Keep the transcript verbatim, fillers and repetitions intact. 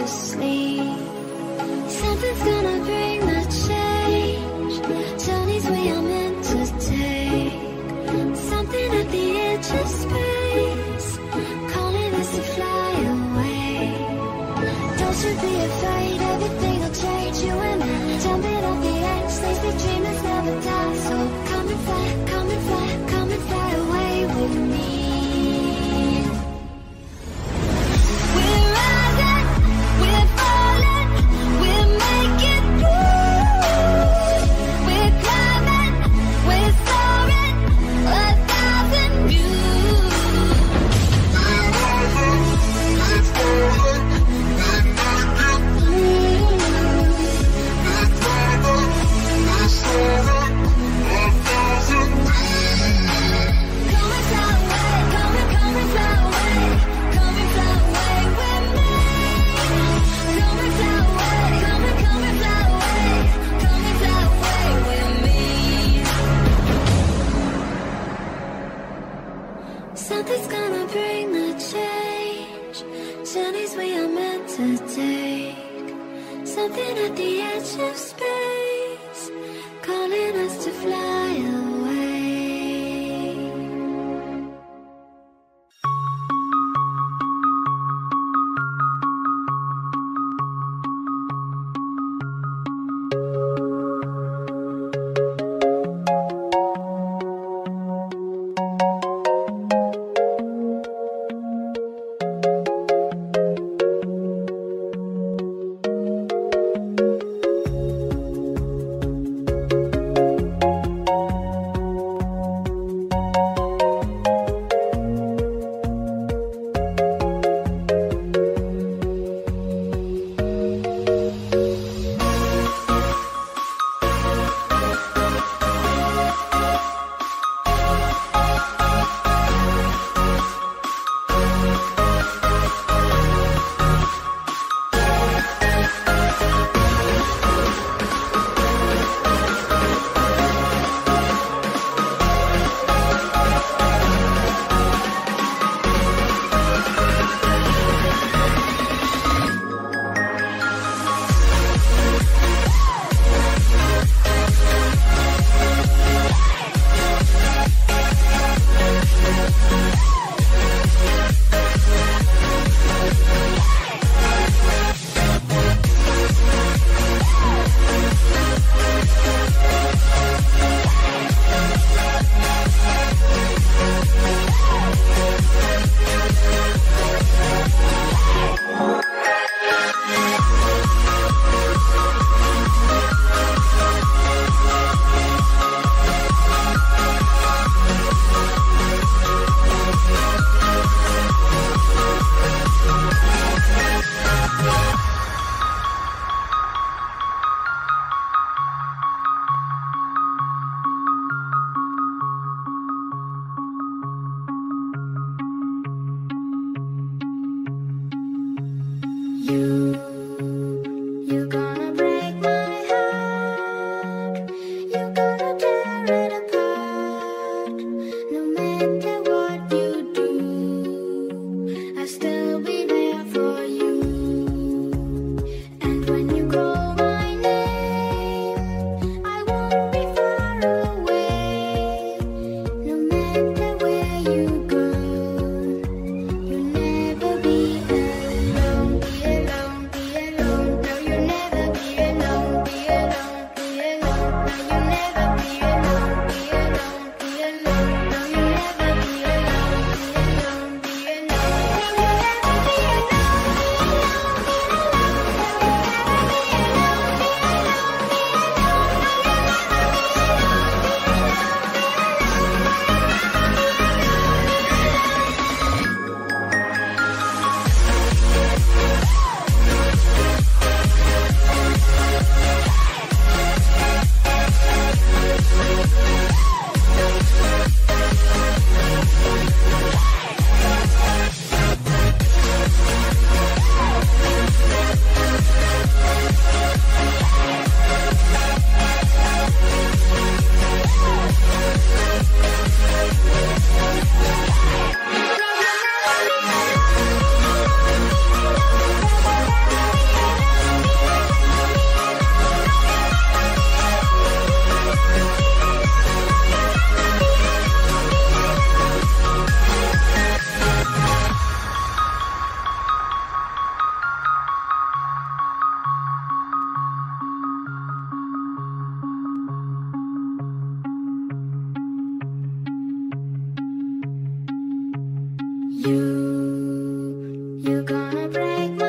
sleep. Something's gonna bring the change. Journeys we are meant to take. Something at the edge of space, calling us to fly away. Don't you be afraid, everything will change. You and me, jumping off the edge. They say dreamers never die. So come and fly, come and fly, come and fly away with me. Something's gonna bring the change. Journeys we are meant to take. Something at the edge of space, calling us to fly away. wanna break my